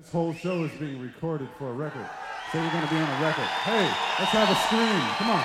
This whole show is being recorded for a record. So you're going to be on a record. Hey, let's have a scream. Come on.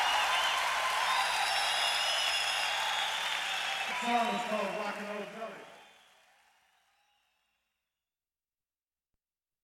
The song is called Rock and Roll Jelly.